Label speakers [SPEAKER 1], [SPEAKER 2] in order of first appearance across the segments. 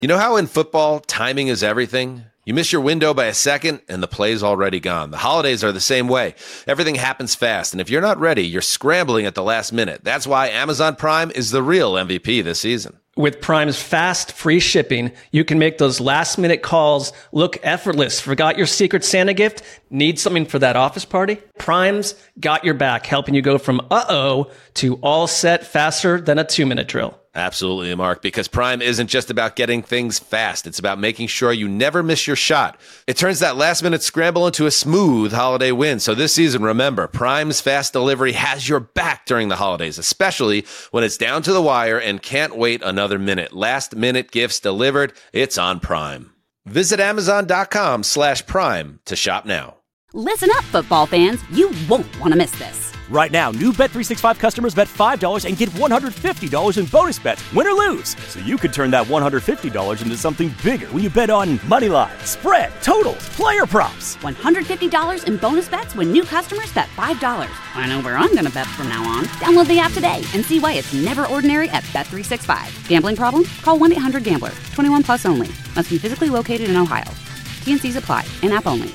[SPEAKER 1] You know how in football, timing is everything? You miss your window by a second, and the play's already gone. The holidays are the same way. Everything happens fast, and if you're not ready, you're scrambling at the last minute. That's why Amazon Prime is the real MVP this season.
[SPEAKER 2] With Prime's fast, free shipping, you can make those last-minute calls look effortless. Forgot your Secret Santa gift? Need something for that office party? Prime's got your back, helping you go from uh-oh to all set faster than a 2-minute drill.
[SPEAKER 1] Absolutely, Mark, because Prime isn't just about getting things fast. It's about making sure you never miss your shot. It turns that last-minute scramble into a smooth holiday win. So this season, remember, Prime's fast delivery has your back during the holidays, especially when it's down to the wire and can't wait another minute. Last-minute gifts delivered, it's on Prime. Visit Amazon.com/Prime to shop now.
[SPEAKER 3] Listen up, football fans. You won't want to miss this.
[SPEAKER 4] Right now, new Bet365 customers bet $5 and get $150 in bonus bets, win or lose. So you could turn that $150 into something bigger when you bet on moneyline, spread, totals, player props.
[SPEAKER 3] $150 in bonus bets when new customers bet $5. I know where I'm going to bet from now on. Download the app today and see why it's never ordinary at Bet365. Gambling problem? Call 1-800-GAMBLER. 21 plus only. Must be physically located in Ohio. T&Cs apply. In-app only.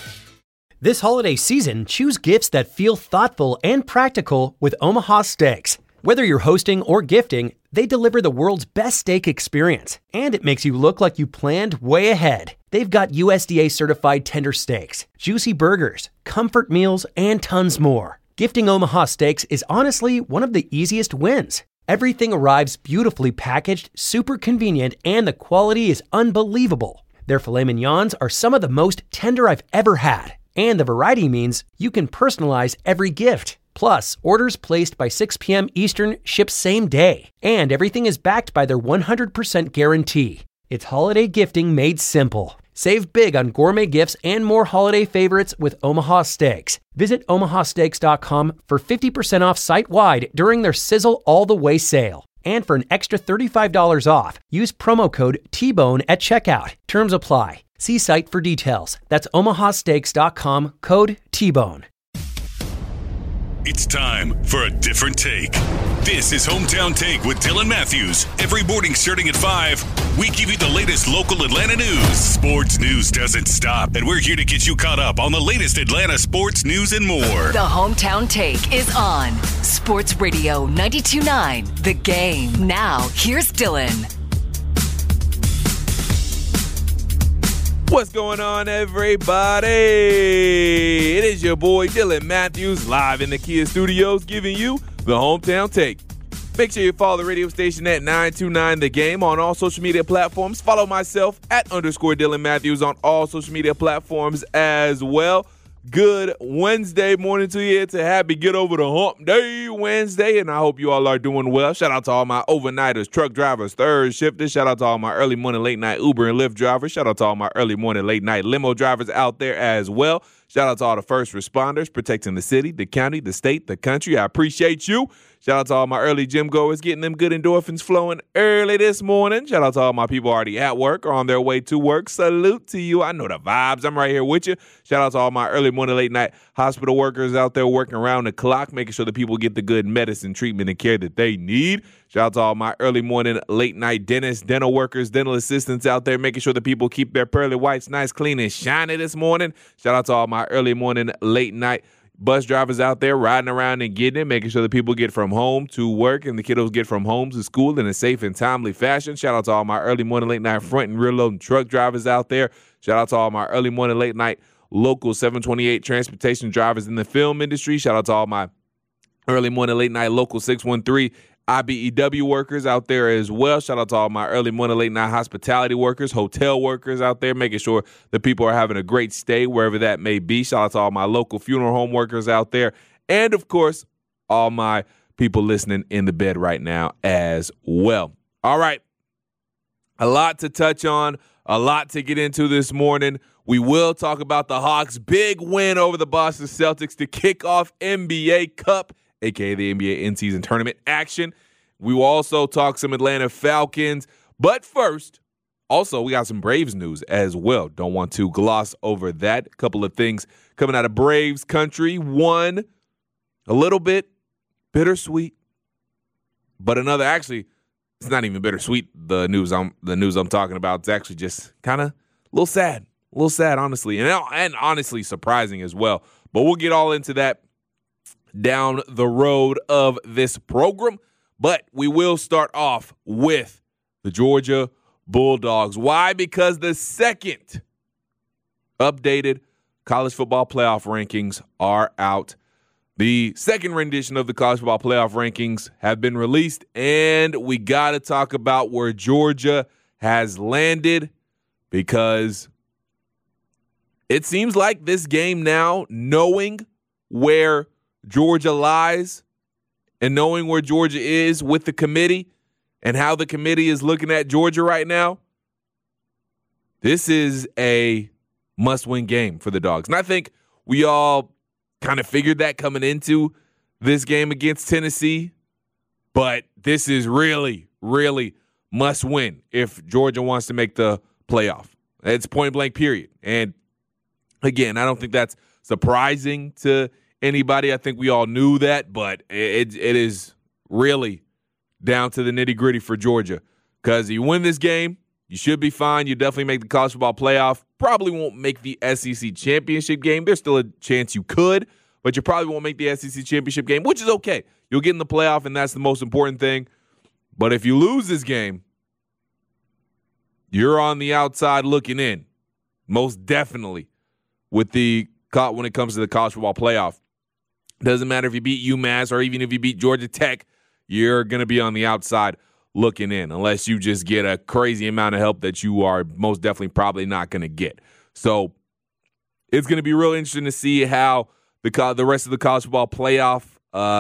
[SPEAKER 5] This holiday season, choose gifts that feel thoughtful and practical with Omaha Steaks. Whether you're hosting or gifting, they deliver the world's best steak experience, and it makes you look like you planned way ahead. They've got USDA certified tender steaks, juicy burgers, comfort meals, and tons more. Gifting Omaha Steaks is honestly one of the easiest wins. Everything arrives beautifully packaged, super convenient, and the quality is unbelievable. Their filet mignons are some of the most tender I've ever had. And the variety means you can personalize every gift. Plus, orders placed by 6 p.m. Eastern ship same day. And everything is backed by their 100% guarantee. It's holiday gifting made simple. Save big on gourmet gifts and more holiday favorites with Omaha Steaks. Visit omahasteaks.com for 50% off site-wide during their Sizzle All the Way sale. And for an extra $35 off, use promo code TBONE at checkout. Terms apply. See site for details. That's omahasteaks.com, code TBONE.
[SPEAKER 6] It's time for a different take. This is Hometown Take with Dylan Matthews. Every morning starting at 5, we give you the latest local Atlanta news. Sports news doesn't stop, and we're here to get you caught up on the latest Atlanta sports news and more.
[SPEAKER 7] The Hometown Take is on Sports Radio 92.9 The Game. Now, here's Dylan.
[SPEAKER 8] What's going on, everybody? It is your boy Dylan Matthews live in the Kia Studios giving you the Hometown Take. Make sure you follow the radio station at 929 The Game on all social media platforms. Follow myself at _Dylan Matthews on all social media platforms as well. Good Wednesday morning to you. It's a happy Get Over the Hump Day Wednesday, and I hope you all are doing well. Shout out to all my overnighters, truck drivers, third shifters. Shout out to all my early morning, late night Uber and Lyft drivers. Shout out to all my early morning, late night limo drivers out there as well. Shout out to all the first responders protecting the city, the county, the state, the country. I appreciate you. Shout out to all my early gym goers getting them good endorphins flowing early this morning. Shout out to all my people already at work or on their way to work. Salute to you. I know the vibes. I'm right here with you. Shout out to all my early morning, late night hospital workers out there working around the clock, making sure that people get the good medicine, treatment, and care that they need. Shout out to all my early morning, late night dentists, dental workers, dental assistants out there, making sure that people keep their pearly whites nice, clean, and shiny this morning. Shout out to all my early morning, late night bus drivers out there riding around and getting it, making sure that people get from home to work and the kiddos get from home to school in a safe and timely fashion. Shout out to all my early morning, late night front and rear loading truck drivers out there. Shout out to all my early morning, late night local 728 transportation drivers in the film industry. Shout out to all my early morning, late night local 613 IBEW workers out there as well. Shout out to all my early morning, late night hospitality workers, hotel workers out there, making sure the people are having a great stay wherever that may be. Shout out to all my local funeral home workers out there. And, of course, all my people listening in the bed right now as well. All right. A lot to touch on, a lot to get into this morning. We will talk about the Hawks' big win over the Boston Celtics to kick off NBA Cup, a.k.a. the NBA in-season tournament action. We will also talk some Atlanta Falcons. But first, also, we got some Braves news as well. Don't want to gloss over that. A couple of things coming out of Braves country. One, a little bit bittersweet, but another actually it's not even bittersweet, the news I'm talking about. It's actually just kind of a little sad, honestly, and honestly surprising as well. But we'll get all into that down the road of this program. But we will start off with the Georgia Bulldogs. Why? Because the second updated college football playoff rankings are out. The second rendition of the college football playoff rankings have been released, and we got to talk about where Georgia has landed, because it seems like this game now, knowing where Georgia lies and knowing where Georgia is with the committee and how the committee is looking at Georgia right now, this is a must-win game for the Dogs. And I think we all kind of figured that coming into this game against Tennessee, but this is really, really must-win if Georgia wants to make the playoff. It's point-blank, period. And again, I don't think that's surprising to anybody. I think we all knew that, but it is really down to the nitty-gritty for Georgia, because you win this game, you should be fine. You definitely make the college football playoff. Probably won't make the SEC championship game. There's still a chance you could, but you probably won't make the SEC championship game, which is okay. You'll get in the playoff, and that's the most important thing. But if you lose this game, you're on the outside looking in, most definitely, when it comes to the college football playoff. Doesn't matter if you beat UMass or even if you beat Georgia Tech, you're going to be on the outside looking in, unless you just get a crazy amount of help that you are most definitely probably not going to get. So it's going to be real interesting to see how the rest of the college football playoff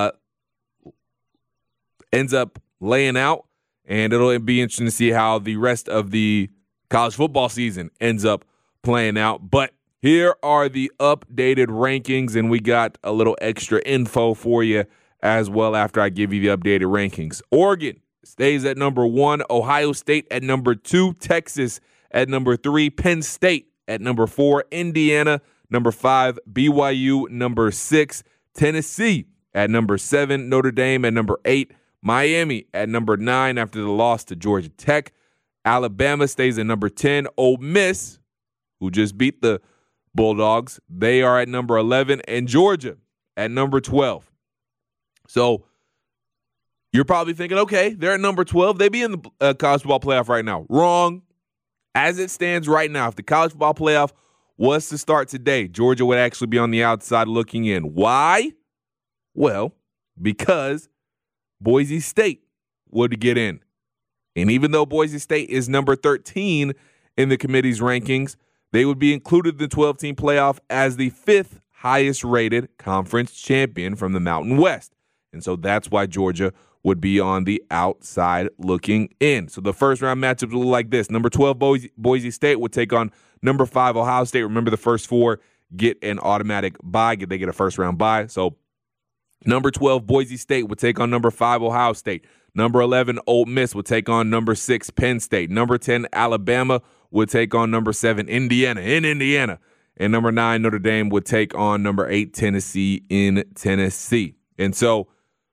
[SPEAKER 8] ends up laying out, and it'll be interesting to see how the rest of the college football season ends up playing out. But here are the updated rankings, and we got a little extra info for you as well after I give you the updated rankings. Oregon stays at number 1, Ohio State at number 2, Texas at number 3, Penn State at number 4, Indiana number 5, BYU number 6, Tennessee at number 7, Notre Dame at number 8, Miami at number 9 after the loss to Georgia Tech. Alabama stays at number 10, Ole Miss, who just beat the Bulldogs, they are at number 11, and Georgia at number 12. So you're probably thinking, okay, they're at number 12. They be in the college football playoff right now. Wrong. As it stands right now, if the college football playoff was to start today, Georgia would actually be on the outside looking in. Why? Well, because Boise State would get in. And even though Boise State is number 13 in the committee's rankings, they would be included in the 12-team playoff as the 5th highest-rated conference champion from the Mountain West. And so that's why Georgia would be on the outside looking in. So the first-round matchups will look like this. Number 12, Boise State would take on number 5, Ohio State. Remember, the first 4 get an automatic bye. They get a first-round bye. So number 12, Boise State would take on number 5, Ohio State. Number 11, Ole Miss would take on number 6, Penn State. Number 10, Alabama would take on number 7, Indiana in Indiana. And number 9, Notre Dame would take on number 8, Tennessee in Tennessee. And so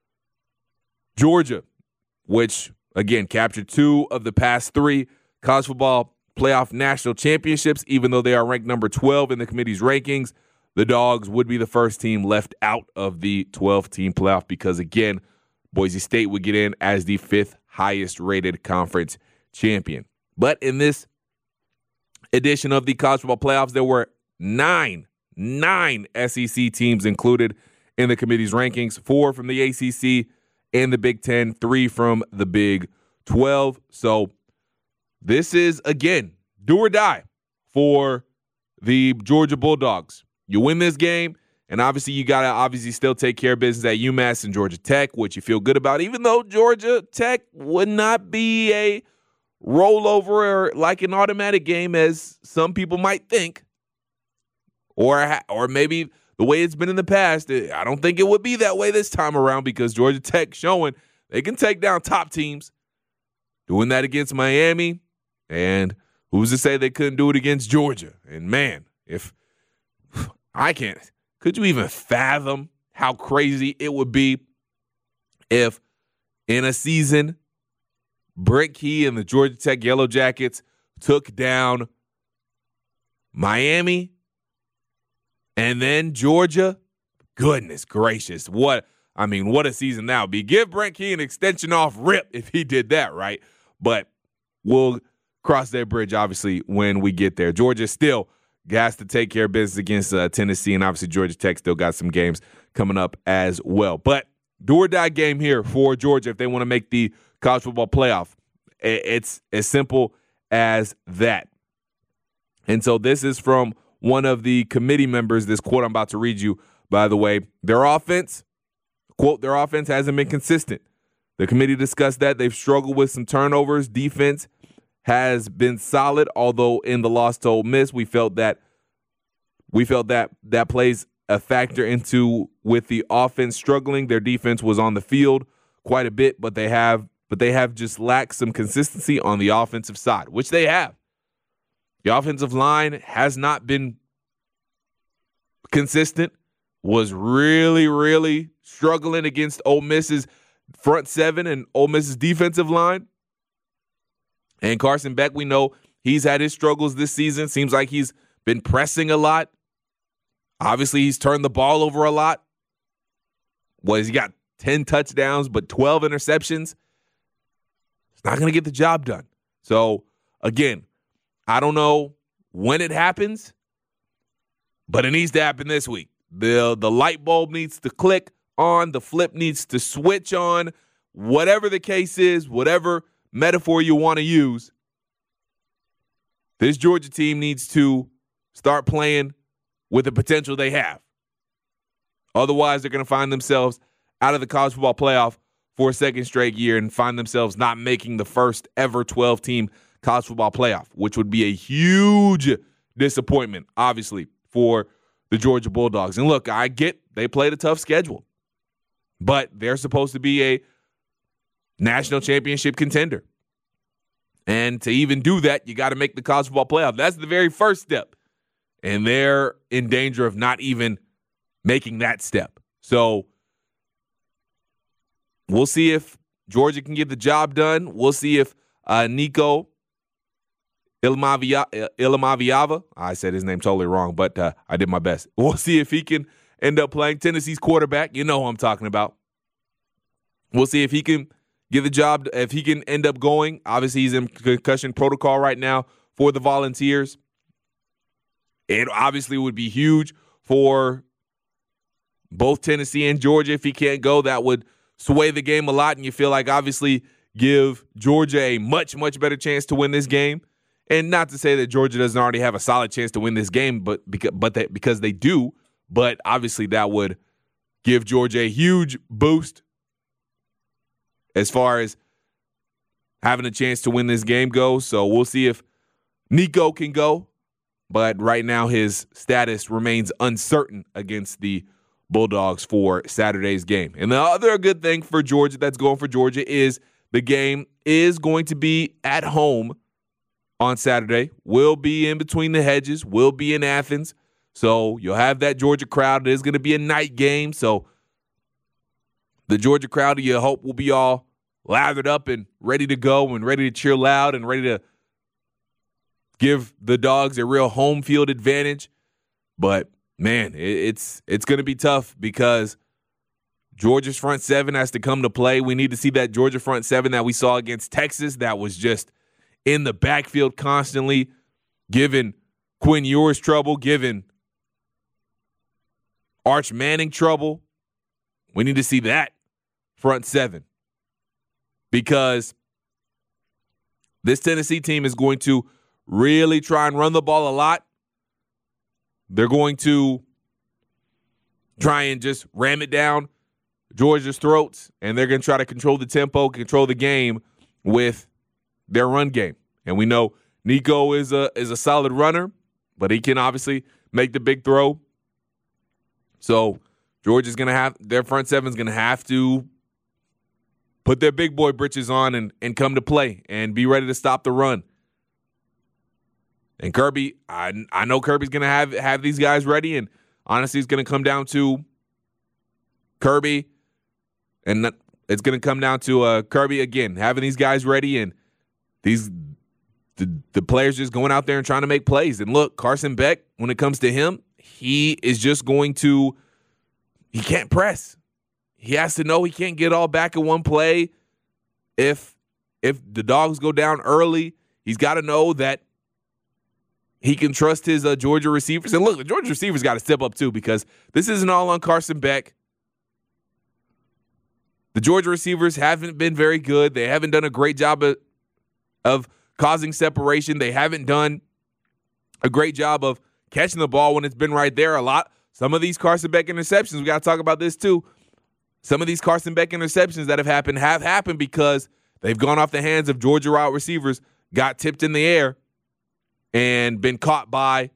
[SPEAKER 8] Georgia, which, again, captured 2 of the past 3 college football playoff national championships, even though they are ranked number 12 in the committee's rankings, the Dogs would be the first team left out of the 12-team playoff because, again, Boise State would get in as the 5th highest-rated conference champion. But in this edition of the college football playoffs, there were 9 SEC teams included in the committee's rankings, 4 from the ACC and the Big Ten, 3 from the Big 12. So this is, again, do or die for the Georgia Bulldogs. You win this game, and obviously you got to still take care of business at UMass and Georgia Tech, which you feel good about, even though Georgia Tech would not be a rollover or like an automatic game as some people might think, or maybe the way it's been in the past. I don't think it would be that way this time around because Georgia Tech showing they can take down top teams, doing that against Miami, and who's to say they couldn't do it against Georgia? And man, if I can't, could you even fathom how crazy it would be if in a season Brent Key and the Georgia Tech Yellow Jackets took down Miami and then Georgia. Goodness gracious. What a season that would be. Give Brent Key an extension off rip if he did that, right? But we'll cross that bridge, obviously, when we get there. Georgia still has to take care of business against Tennessee, and obviously Georgia Tech still got some games coming up as well. But do or die game here for Georgia if they want to make the college football playoff. It's as simple as that. And so this is from one of the committee members, this quote I'm about to read you, by the way. Their offense, quote, their offense hasn't been consistent. The committee discussed that. They've struggled with some turnovers. Defense has been solid, although in the loss to Ole Miss, we felt that plays a factor into with the offense struggling. Their defense was on the field quite a bit, but they have just lacked some consistency on the offensive side, which they have. The offensive line has not been consistent, was really, really struggling against Ole Miss's front seven and Ole Miss's defensive line. And Carson Beck, we know he's had his struggles this season. Seems like he's been pressing a lot. Obviously, he's turned the ball over a lot. He got 10 touchdowns, but 12 interceptions. It's not going to get the job done. So, again, I don't know when it happens, but it needs to happen this week. The light bulb needs to click on. The flip needs to switch on. Whatever the case is, whatever metaphor you want to use, this Georgia team needs to start playing with the potential they have. Otherwise, they're going to find themselves out of the college football playoff for a second straight year and find themselves not making the first ever 12-team college football playoff, which would be a huge disappointment, obviously, for the Georgia Bulldogs. And look, I get they played a tough schedule, but they're supposed to be a national championship contender. And to even do that, you got to make the college football playoff. That's the very first step. And they're in danger of not even making that step. So we'll see if Georgia can get the job done. We'll see if Nico Iamaleava, I said his name totally wrong, but I did my best. We'll see if he can end up playing Tennessee's quarterback. You know who I'm talking about. We'll see if he can get the job, if he can end up going. Obviously, he's in concussion protocol right now for the Volunteers. It obviously would be huge for both Tennessee and Georgia if he can't go. That would sway the game a lot, and you feel like obviously give Georgia a much, much better chance to win this game. And not to say that Georgia doesn't already have a solid chance to win this game, but because they do. But obviously that would give Georgia a huge boost as far as having a chance to win this game goes. So we'll see if Nico can go. But right now his status remains uncertain against the Bulldogs for Saturday's game. And the other good thing for Georgia that's going for Georgia is the game is going to be at home on Saturday. Will be in between the hedges, will be in Athens. So you'll have that Georgia crowd. It is going to be a night game. So the Georgia crowd, you hope, will be all lathered up and ready to go and ready to cheer loud and ready to give the Dogs a real home field advantage. But, man, it's going to be tough because Georgia's front seven has to come to play. We need to see that Georgia front seven that we saw against Texas that was just in the backfield constantly, giving Quinn Ewers trouble, giving Arch Manning trouble. We need to see that front seven because this Tennessee team is going to really try and run the ball a lot. They're going to try and just ram it down Georgia's throats, and they're going to try to control the tempo, control the game with their run game. And we know Nico is a solid runner, but he can obviously make the big throw. So Georgia's going to have – their front seven's going to have to put their big boy britches on and come to play and be ready to stop the run. And Kirby, I know Kirby's going to have these guys ready, and honestly it's going to come down to Kirby and it's going to come down to Kirby, again, having these guys ready and the players just going out there and trying to make plays. And look, Carson Beck, when it comes to him, he is just going to – he can't press. He has to know he can't get all back in one play. If the Dogs go down early, he's got to know that he can trust his Georgia receivers. And look, the Georgia receivers got to step up too, because this isn't all on Carson Beck. The Georgia receivers haven't been very good. They haven't done a great job of causing separation. They haven't done a great job of catching the ball when it's been right there a lot. Some of these Carson Beck interceptions, we got to talk about this too. Some of these Carson Beck interceptions that have happened because they've gone off the hands of Georgia wide receivers, got tipped in the air, and been caught by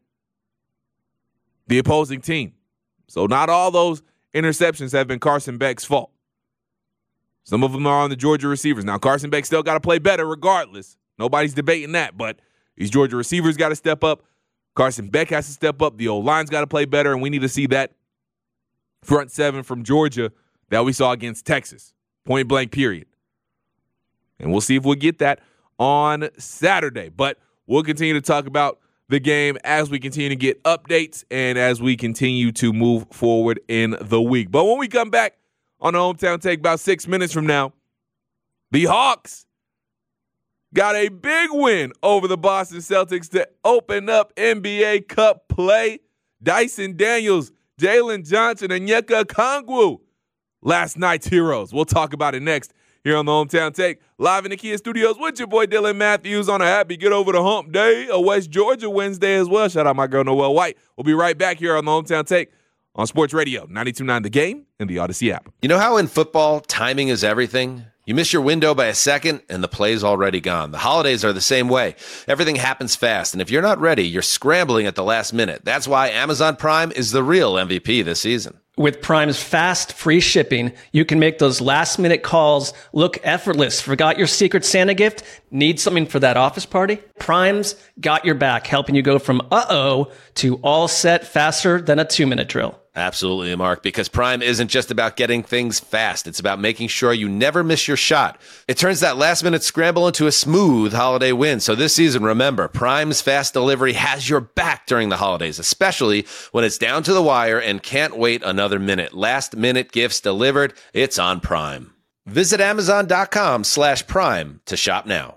[SPEAKER 8] the opposing team. So not all those interceptions have been Carson Beck's fault. Some of them are on the Georgia receivers. Now, Carson Beck still got to play better regardless. Nobody's debating that, but these Georgia receivers got to step up. Carson Beck has to step up. The O-line's got to play better, and we need to see that front seven from Georgia that we saw against Texas. Point blank, period. And we'll see if we'll get that on Saturday. But we'll continue to talk about the game as we continue to get updates and as we continue to move forward in the week. But when we come back on the Hometown Take about 6 minutes from now, the Hawks got a big win over the Boston Celtics to open up NBA Cup play. Dyson Daniels, Jalen Johnson, and Onyeka Okongwu, last night's heroes. We'll talk about it next here on the Hometown Take, live in the Kia Studios with your boy Dylan Matthews on a happy Get Over the Hump Day, a West Georgia Wednesday as well. Shout out my girl Noelle White. We'll be right back here on the Hometown Take on Sports Radio 92.9 The Game and the Odyssey app.
[SPEAKER 1] You know how in football, timing is everything? You miss your window by a second, and the play's already gone. The holidays are the same way. Everything happens fast, and if you're not ready, you're scrambling at the last minute. That's why Amazon Prime is the real MVP this season.
[SPEAKER 2] With Prime's fast, free shipping, you can make those last-minute calls look effortless. Forgot your Secret Santa gift? Need something for that office party? Prime's got your back, helping you go from uh-oh to all set faster than a 2-minute drill.
[SPEAKER 1] Absolutely, Mark, because Prime isn't just about getting things fast. It's about making sure you never miss your shot. It turns that last-minute scramble into a smooth holiday win. So this season, remember, Prime's fast delivery has your back during the holidays, especially when it's down to the wire and can't wait another minute. Last-minute gifts delivered, it's on Prime. Visit Amazon.com/Prime to shop now.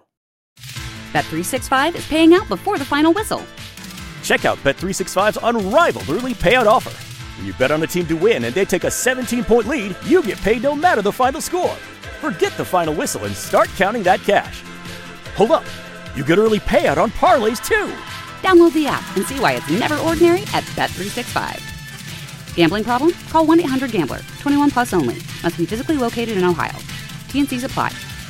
[SPEAKER 3] Bet365 is paying out before the final whistle.
[SPEAKER 4] Check out Bet365's unrivaled early payout offer. When you bet on a team to win and they take a 17-point lead, you get paid no matter the final score. Forget the final whistle and start counting that cash. Hold up. You get early payout on parlays, too.
[SPEAKER 3] Download the app and see why it's never ordinary at Bet365. Gambling problem? Call 1-800-GAMBLER. 21 plus only. Must be physically located in Ohio. T&Cs apply.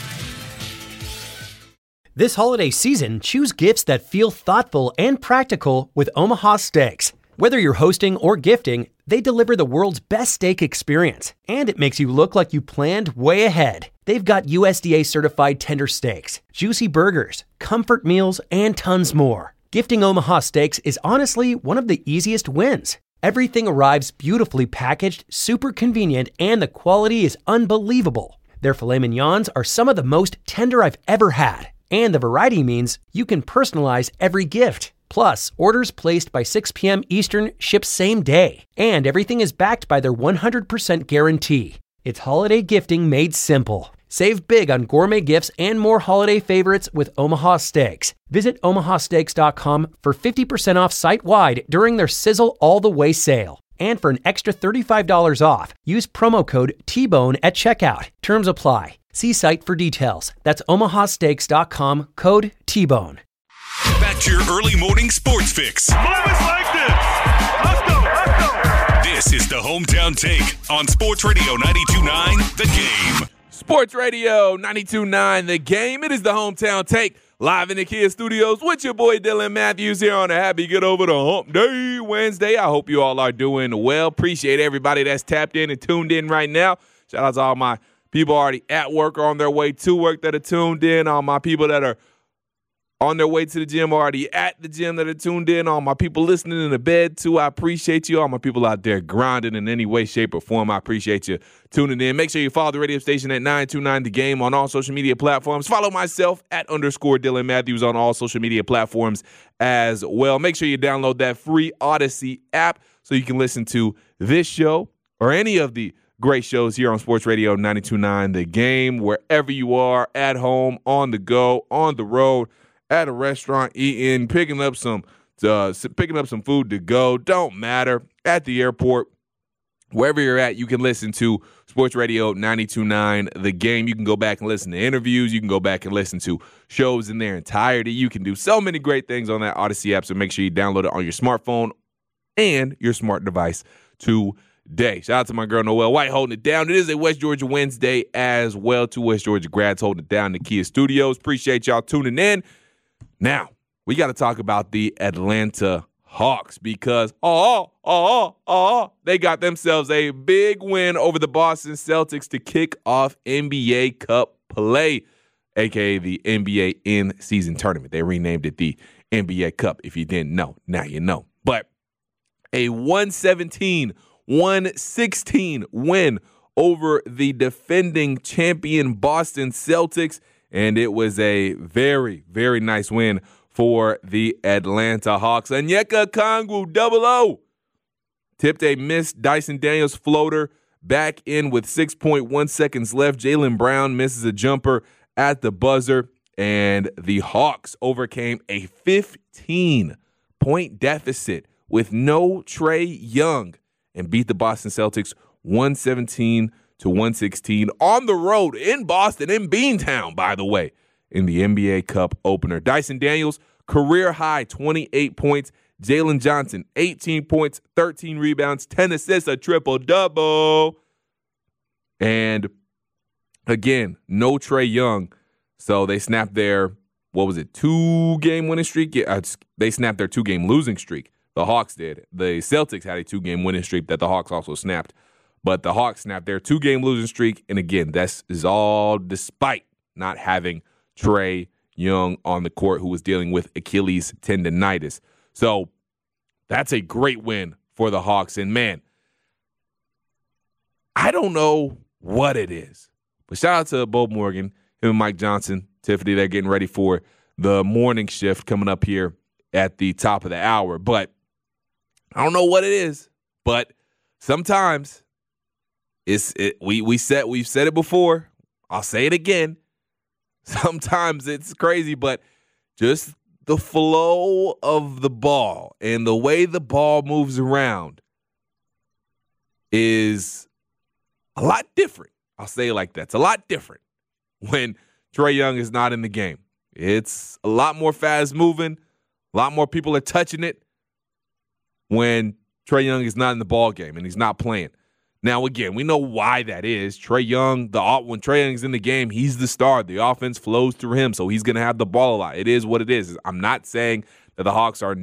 [SPEAKER 5] This holiday season, choose gifts that feel thoughtful and practical with Omaha Steaks. Whether you're hosting or gifting, they deliver the world's best steak experience, and it makes you look like you planned way ahead. They've got USDA-certified tender steaks, juicy burgers, comfort meals, and tons more. Gifting Omaha Steaks is honestly one of the easiest wins. Everything arrives beautifully packaged, super convenient, and the quality is unbelievable. Their filet mignons are some of the most tender I've ever had, and the variety means you can personalize every gift. Plus, orders placed by 6 p.m. Eastern ship same day. And everything is backed by their 100% guarantee. It's holiday gifting made simple. Save big on gourmet gifts and more holiday favorites with Omaha Steaks. Visit omahasteaks.com for 50% off site-wide during their Sizzle All the Way sale. And for an extra $35 off, use promo code TBONE at checkout. Terms apply. See site for details. That's omahasteaks.com, code TBONE.
[SPEAKER 6] Back to your early morning sports fix.
[SPEAKER 9] Moments like this. Let's go.
[SPEAKER 6] This is the Hometown Take on Sports Radio 92.9 The Game.
[SPEAKER 8] Sports Radio 92.9 The Game. It is the Hometown Take, live in the Kia Studios with your boy Dylan Matthews here on a happy Get Over the Hump Day Wednesday. I hope you all are doing well. Appreciate everybody that's tapped in and tuned in right now. Shout out to all my people already at work or on their way to work that are tuned in, all my people that are on their way to the gym, already at the gym that are tuned in, all my people listening in the bed too, I appreciate you. All my people out there grinding in any way, shape, or form, I appreciate you tuning in. Make sure you follow the radio station at 929 The Game on all social media platforms. Follow myself at _Dylan Matthews on all social media platforms as well. Make sure you download that free Odyssey app so you can listen to this show or any of the great shows here on Sports Radio 92.9 The Game, wherever you are, at home, on the go, on the road, at a restaurant, eating, picking up some food to go. Don't matter. At the airport, wherever you're at, you can listen to Sports Radio 92.9 The Game. You can go back and listen to interviews. You can go back and listen to shows in their entirety. You can do so many great things on that Odyssey app, so make sure you download it on your smartphone and your smart device today. Shout out to my girl Noelle White holding it down. It is a West Georgia Wednesday as well. 2 West Georgia grads holding it down in the Kia Studios. Appreciate y'all tuning in. Now, we got to talk about the Atlanta Hawks because, they got themselves a big win over the Boston Celtics to kick off NBA Cup play, a.k.a. the NBA in-season tournament. They renamed it the NBA Cup. If you didn't know, now you know. But a 116 win over the defending champion Boston Celtics, and it was a very, very nice win for the Atlanta Hawks. Onyeka Okongwu, 0-0, tipped a missed Dyson Daniels floater back in with 6.1 seconds left. Jaylen Brown misses a jumper at the buzzer, and the Hawks overcame a 15-point deficit with no Trae Young and beat the Boston Celtics 117-116 on the road in Boston, in Beantown, by the way, in the NBA Cup opener. Dyson Daniels, career high 28 points. Jalen Johnson, 18 points, 13 rebounds, 10 assists, a triple-double. And again, no Trae Young. So they snapped their, 2-game winning streak? Yeah, they snapped their 2-game losing streak. The Hawks did. The Celtics had a 2-game winning streak that the Hawks also snapped. But the Hawks snapped their 2-game losing streak. And again, this is all despite not having Trae Young on the court, who was dealing with Achilles tendonitis. So that's a great win for the Hawks. And man, I don't know what it is. But shout out to Bo Morgan, him and Mike Johnson, Tiffany. They're getting ready for the morning shift coming up here at the top of the hour. But I don't know what it is, but sometimes we've said it before. I'll say it again. Sometimes it's crazy, but just the flow of the ball and the way the ball moves around is a lot different. I'll say it like that. It's a lot different when Trae Young is not in the game. It's a lot more fast moving. A lot more people are touching it when Trae Young is not in the ball game and he's not playing. Now, again, we know why that is. Trae Young, when Trae Young is in the game, he's the star. The offense flows through him, so he's going to have the ball a lot. It is what it is. I'm not saying that the Hawks are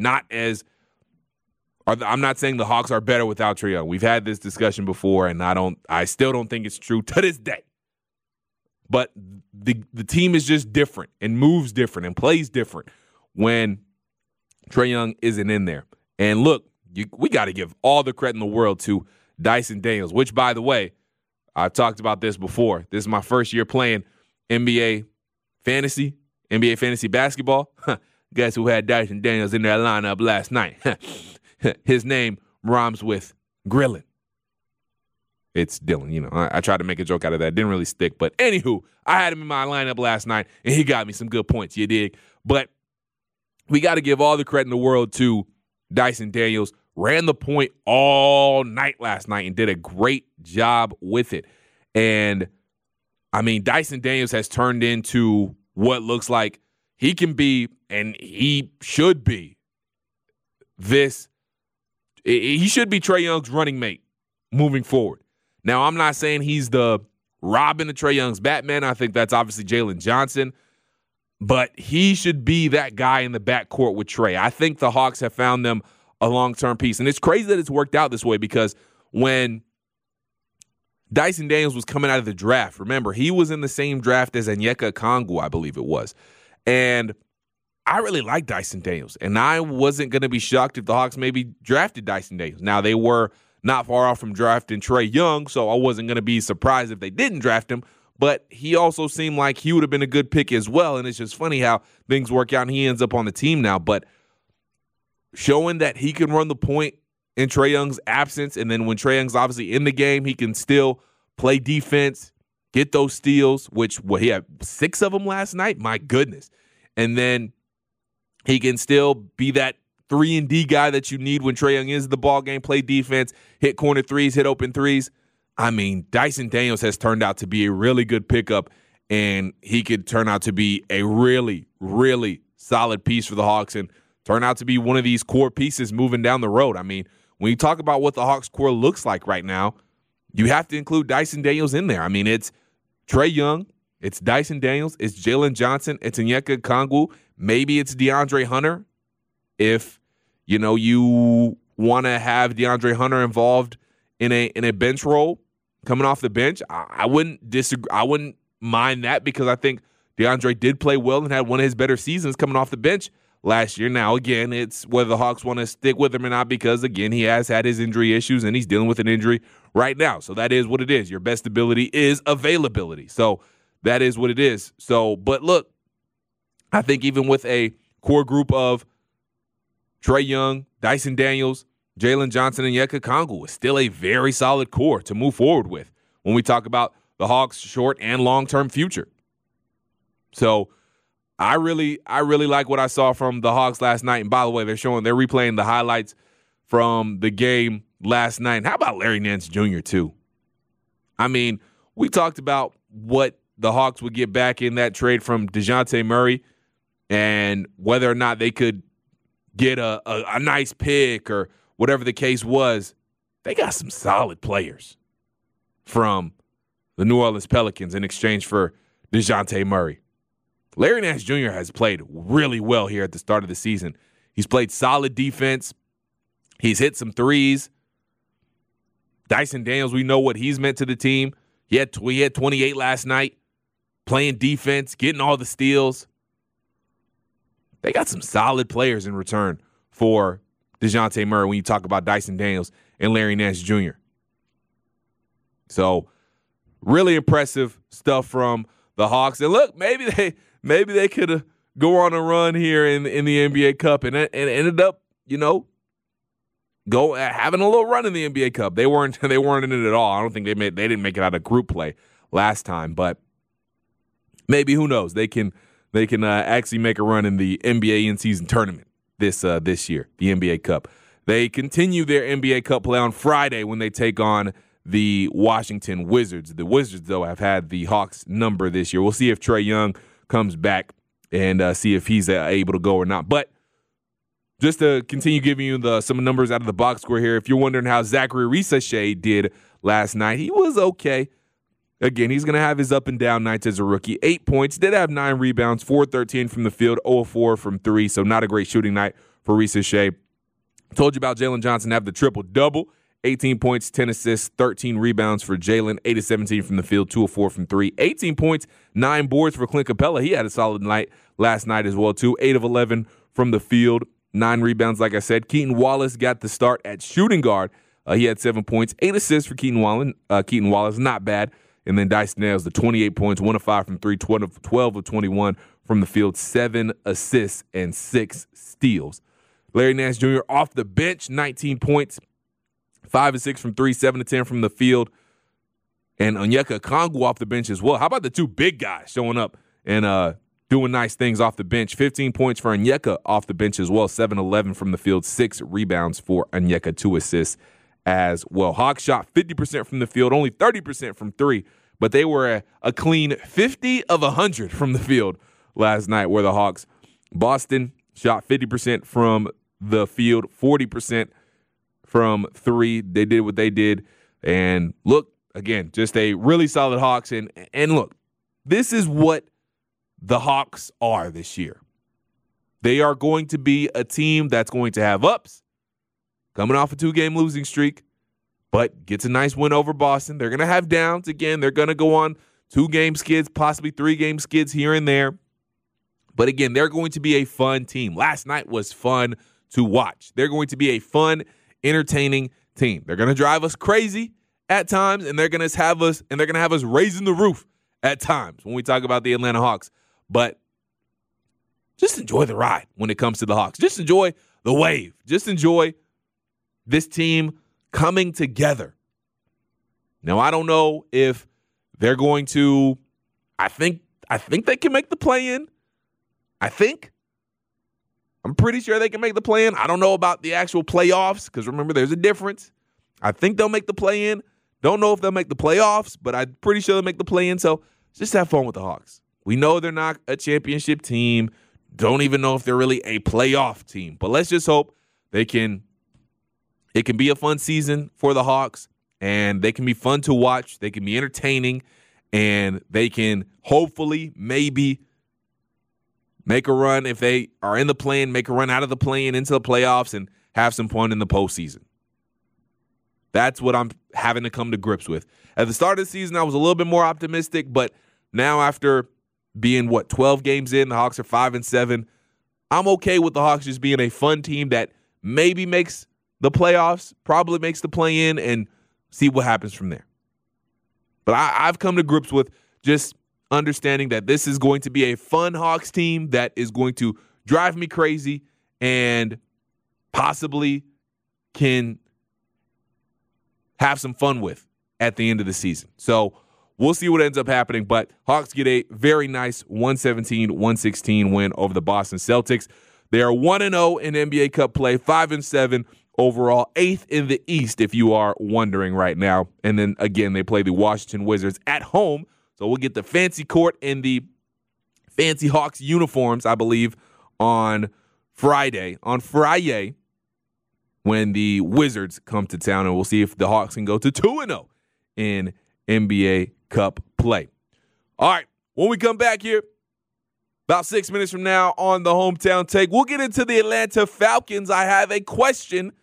[SPEAKER 8] I'm not saying the Hawks are better without Trae Young. We've had this discussion before, and I still don't think it's true to this day. But the team is just different and moves different and plays different when Trae Young isn't in there. And look, we got to give all the credit in the world to Dyson Daniels, which, by the way, I've talked about this before. This is my first year playing NBA fantasy basketball. Guess who had Dyson Daniels in their lineup last night? His name rhymes with grilling. It's Dylan. I tried to make a joke out of that. Didn't really stick. But anywho, I had him in my lineup last night, and he got me some good points. You dig? But we got to give all the credit in the world to Dyson Daniels. Ran the point all night last night and did a great job with it. And, I mean, Dyson Daniels has turned into what looks like he can be, and he should be he should be Trae Young's running mate moving forward. Now, I'm not saying he's the Robin of Trae Young's Batman. I think that's obviously Jalen Johnson. But he should be that guy in the backcourt with Trae. I think the Hawks have found them a long-term piece. And it's crazy that it's worked out this way because when Dyson Daniels was coming out of the draft, remember, he was in the same draft as Onyeka Okongwu, I believe it was. And I really like Dyson Daniels, and I wasn't going to be shocked if the Hawks maybe drafted Dyson Daniels. Now, they were not far off from drafting Trae Young, so I wasn't going to be surprised if they didn't draft him, but he also seemed like he would have been a good pick as well, and it's just funny how things work out, and he ends up on the team now, but showing that he can run the point in Trae Young's absence, and then when Trae Young's obviously in the game, he can still play defense, get those steals, which he had 6 of them last night, my goodness, and then he can still be that 3-and-D guy that you need when Trae Young is in the ball game, play defense, hit corner threes, hit open threes. I mean, Dyson Daniels has turned out to be a really good pickup, and he could turn out to be a really, really solid piece for the Hawks and turn out to be one of these core pieces moving down the road. I mean, when you talk about what the Hawks core looks like right now, you have to include Dyson Daniels in there. I mean, it's Trae Young, it's Dyson Daniels, it's Jalen Johnson, it's Onyeka Okongwu, maybe it's DeAndre Hunter if, you want to have DeAndre Hunter involved in a bench role coming off the bench. I wouldn't disagree. I wouldn't mind that because I think DeAndre did play well and had one of his better seasons coming off the bench last year. Now, again, it's whether the Hawks want to stick with him or not because, again, he has had his injury issues and he's dealing with an injury right now. So that is what it is. Your best ability is availability. So that is what it is. So, but look, I think even with a core group of Trae Young, Dyson Daniels, Jalen Johnson, and Onyeka Okongwu is still a very solid core to move forward with when we talk about the Hawks' short and long-term future. So I really like what I saw from the Hawks last night. And by the way, they're replaying the highlights from the game last night. And how about Larry Nance Jr. too? I mean, we talked about what the Hawks would get back in that trade from DeJounte Murray and whether or not they could get a nice pick or whatever the case was. They got some solid players from the New Orleans Pelicans in exchange for DeJounte Murray. Larry Nance Jr. has played really well here at the start of the season. He's played solid defense. He's hit some threes. Dyson Daniels, we know what he's meant to the team. He had 28 last night, playing defense, getting all the steals. They got some solid players in return for DeJounte Murray when you talk about Dyson Daniels and Larry Nance Jr. So, really impressive stuff from the Hawks. And look, maybe they could go on a run here in the NBA Cup and ended up, having a little run in the NBA Cup. They weren't in it at all. I don't think they didn't make it out of group play last time, but maybe, who knows? They can actually make a run in the NBA in-season tournament this year, the NBA Cup. They continue their NBA Cup play on Friday when they take on the Washington Wizards. The Wizards, though, have had the Hawks number this year. We'll see if Trae Young comes back and see if he's able to go or not. But just to continue giving you some numbers out of the box score here, if you're wondering how Zachary Rissache did last night, he was okay. Again, he's going to have his up and down nights as a rookie. 8 points, did have 9 rebounds, 4-13 from the field, 0-4 from 3, so not a great shooting night for Rissache. Told you about Jalen Johnson have the triple-double, 18 points, 10 assists, 13 rebounds for Jalen, 8-17 from the field, 2-4 from 3, 18 points, 9 boards for Clint Capella. He had a solid night last night as well, too, 8 of 11 from the field, 9 rebounds, like I said. Keaton Wallace got the start at shooting guard. He had 7 points, 8 assists for Keaton Wallace, not bad. And then Dyson Daniels, the 28 points, 1 of 5 from 3, 12 of 21 from the field, 7 assists and 6 steals. Larry Nance Jr. off the bench, 19 points, 5 of 6 from 3, 7 of 10 from the field. And Onyeka Okongwu off the bench as well. How about the two big guys showing up and doing nice things off the bench? 15 points for Onyeka off the bench as well, 7-11 from the field, 6 rebounds for Onyeka, 2 assists as well. Hawks shot 50% from the field, only 30% from 3, but they were a clean 50 of 100 from the field last night were the Hawks. Boston shot 50% from the field, 40% from 3. They did what they did. And look, again, just a really solid Hawks. And look, this is what the Hawks are this year. They are going to be a team that's going to have ups, coming off a 2-game losing streak, but gets a nice win over Boston. They're going to have downs. Again, they're going to go on 2-game skids, possibly 3-game skids here and there. But again, they're going to be a fun team. Last night was fun to watch. They're going to be a fun, entertaining team. They're going to drive us crazy at times, and they're going to have us raising the roof at times when we talk about the Atlanta Hawks. But just enjoy the ride when it comes to the Hawks. Just enjoy the wave. Just enjoy this team coming together. Now, I don't know if they're going to – I think they can make the play-in. I'm pretty sure they can make the play-in. I don't know about the actual playoffs because, remember, there's a difference. I think they'll make the play-in. Don't know if they'll make the playoffs, but I'm pretty sure they'll make the play-in. So just have fun with the Hawks. We know they're not a championship team. Don't even know if they're really a playoff team. But let's just hope it can be a fun season for the Hawks, and they can be fun to watch. They can be entertaining, and they can hopefully maybe make a run if they are in the play-in, make a run out of the play-in into the playoffs and have some fun in the postseason. That's what I'm having to come to grips with. At the start of the season, I was a little bit more optimistic, but now after being, 12 games in, the Hawks are 5-7, I'm okay with the Hawks just being a fun team that maybe makes the playoffs, probably makes the play-in, and see what happens from there. But I've come to grips with just understanding that this is going to be a fun Hawks team that is going to drive me crazy and possibly can have some fun with at the end of the season. So we'll see what ends up happening, but Hawks get a very nice 117-116 win over the Boston Celtics. They are 1-0 in NBA Cup play, 5-7 overall, 8th in the East, if you are wondering right now. And then, again, they play the Washington Wizards at home. So we'll get the fancy court and the fancy Hawks uniforms, I believe, on Friday. When the Wizards come to town, and we'll see if the Hawks can go to 2-0 in NBA Cup play. All right, when we come back here, about 6 minutes from now on the Hometown Take, we'll get into the Atlanta Falcons. I have a question,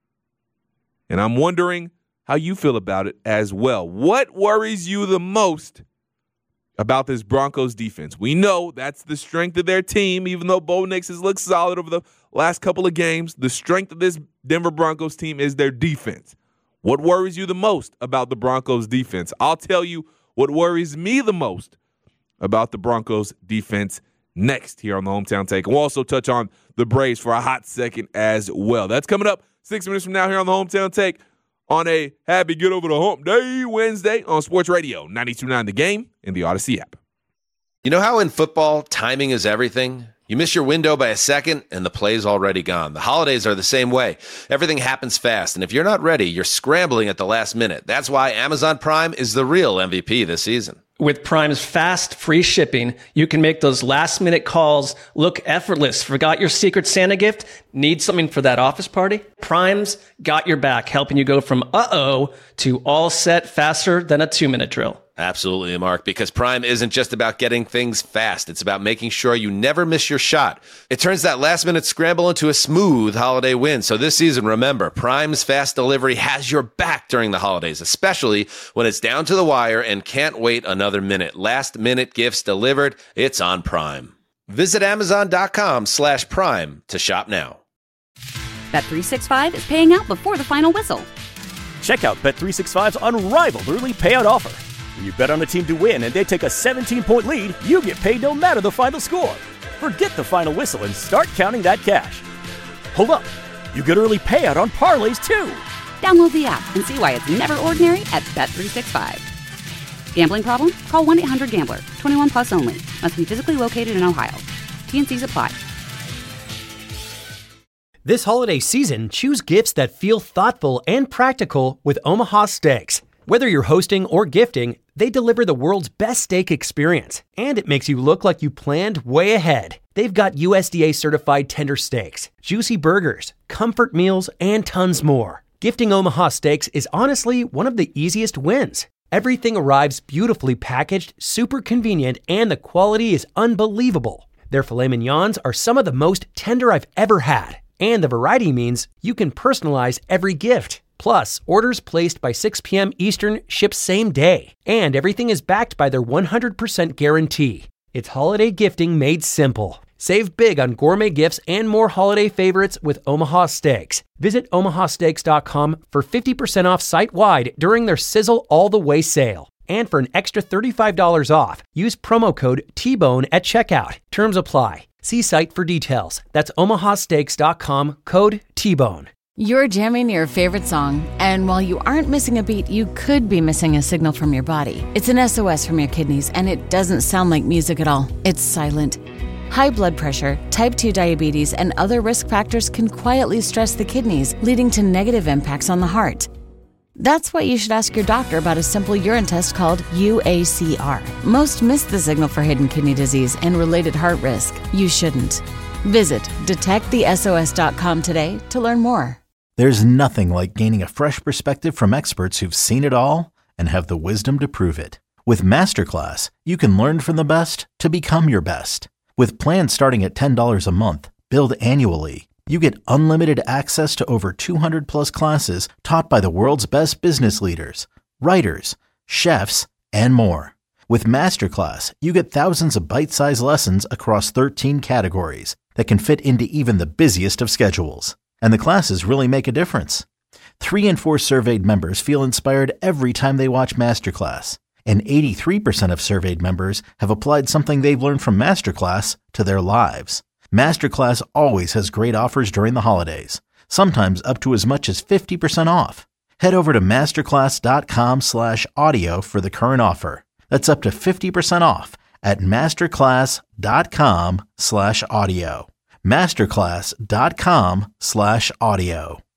[SPEAKER 8] and I'm wondering how you feel about it as well. What worries you the most about this Broncos defense? We know that's the strength of their team, even though Bo Nix has looked solid over the last couple of games. The strength of this Denver Broncos team is their defense. What worries you the most about the Broncos defense? I'll tell you what worries me the most about the Broncos defense next here on the Hometown Take. And we'll also touch on the Braves for a hot second as well. That's coming up 6 minutes from now here on the Hometown Take on a happy Get Over the Hump Day Wednesday on Sports Radio 92.9 The Game and the Odyssey app.
[SPEAKER 1] You know how in football, timing is everything? You miss your window by a second, and the play's already gone. The holidays are the same way. Everything happens fast, and if you're not ready, you're scrambling at the last minute. That's why Amazon Prime is the real MVP this season.
[SPEAKER 2] With Prime's fast, free shipping, you can make those last-minute calls look effortless. Forgot your Secret Santa gift? Need something for that office party? Prime's got your back, helping you go from uh-oh to all set faster than a 2-minute drill.
[SPEAKER 1] Absolutely, Mark, because Prime isn't just about getting things fast. It's about making sure you never miss your shot. It turns that last-minute scramble into a smooth holiday win. So this season, remember, Prime's fast delivery has your back during the holidays, especially when it's down to the wire and can't wait another minute. Last-minute gifts delivered, it's on Prime. Visit Amazon.com/Prime to shop now.
[SPEAKER 3] Bet365 is paying out before the final whistle.
[SPEAKER 4] Check out Bet365's unrivaled early payout offer. When you bet on a team to win and they take a 17-point lead, you get paid no matter the final score. Forget the final whistle and start counting that cash. Hold up. You get early payout on parlays, too.
[SPEAKER 3] Download the app and see why it's never ordinary at Bet365. Gambling problem? Call 1-800-GAMBLER. 21 plus only. Must be physically located in Ohio. T&Cs apply.
[SPEAKER 5] This holiday season, choose gifts that feel thoughtful and practical with Omaha Steaks. Whether you're hosting or gifting, they deliver the world's best steak experience, and it makes you look like you planned way ahead. They've got USDA-certified tender steaks, juicy burgers, comfort meals, and tons more. Gifting Omaha Steaks is honestly one of the easiest wins. Everything arrives beautifully packaged, super convenient, and the quality is unbelievable. Their filet mignons are some of the most tender I've ever had, and the variety means you can personalize every gift. Plus, orders placed by 6 p.m. Eastern ship same day, and everything is backed by their 100% guarantee. It's holiday gifting made simple. Save big on gourmet gifts and more holiday favorites with Omaha Steaks. Visit omahasteaks.com for 50% off site-wide during their Sizzle All the Way sale. And for an extra $35 off, use promo code TBONE at checkout. Terms apply. See site for details. That's omahasteaks.com, code TBONE.
[SPEAKER 10] You're jamming your favorite song, and while you aren't missing a beat, you could be missing a signal from your body. It's an SOS from your kidneys, and it doesn't sound like music at all. It's silent. High blood pressure, type 2 diabetes, and other risk factors can quietly stress the kidneys, leading to negative impacts on the heart. That's why you should ask your doctor about a simple urine test called UACR. Most miss the signal for hidden kidney disease and related heart risk. You shouldn't. Visit detectthesos.com today to learn more.
[SPEAKER 11] There's nothing like gaining a fresh perspective from experts who've seen it all and have the wisdom to prove it. With Masterclass, you can learn from the best to become your best. With plans starting at $10 a month, billed annually, you get unlimited access to over 200 plus classes taught by the world's best business leaders, writers, chefs, and more. With Masterclass, you get thousands of bite-sized lessons across 13 categories that can fit into even the busiest of schedules. And the classes really make a difference. 3 in 4 surveyed members feel inspired every time they watch Masterclass. And 83% of surveyed members have applied something they've learned from Masterclass to their lives. Masterclass always has great offers during the holidays, sometimes up to as much as 50% off. Head over to masterclass.com/audio for the current offer. That's up to 50% off at masterclass.com/audio. masterclass.com/audio.